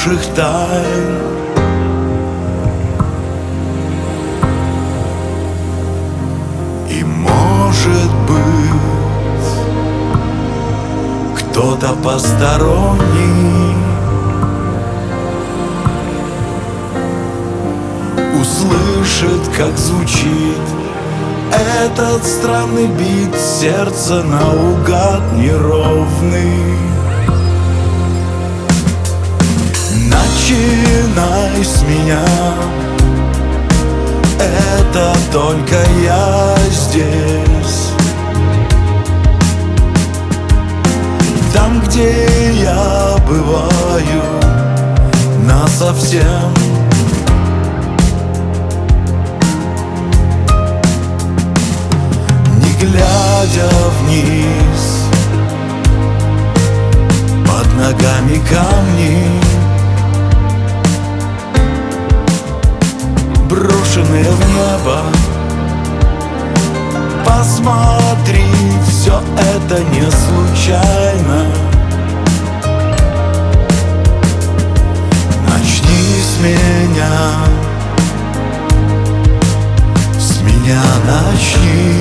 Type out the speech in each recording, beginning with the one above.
наших тайн. И может быть, кто-то посторонний услышит, как звучит этот странный бит сердца наугад неровный. Начинай с меня, это только я здесь. Там, где я бываю насовсем. Не глядя вниз, под ногами камни, брошенные в небо. Посмотри, все это не случайно. Начни с меня начни.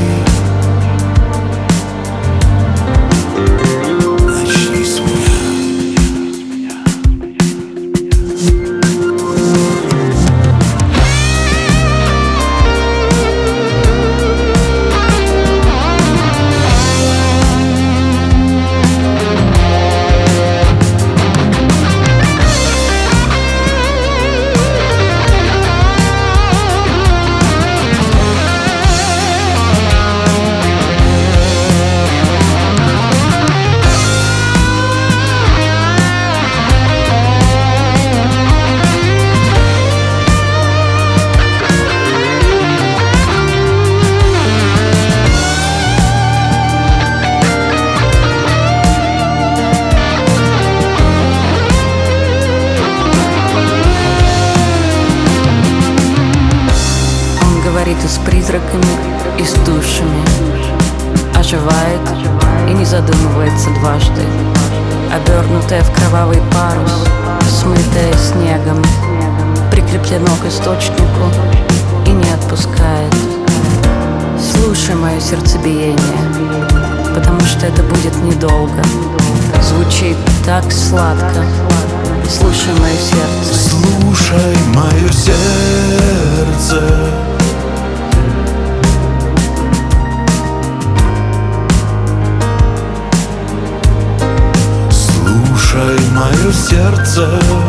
Начни с меня. Говорит и с призраками, и с душами, оживает и не задумывается дважды, обернутая в кровавый парус, смытая снегом, прикреплено к источнику и не отпускает. Слушай мое сердцебиение, потому что это будет недолго. Звучит так сладко. Слушай мое сердце. Слушай мое сердце. Слушай мое сердце.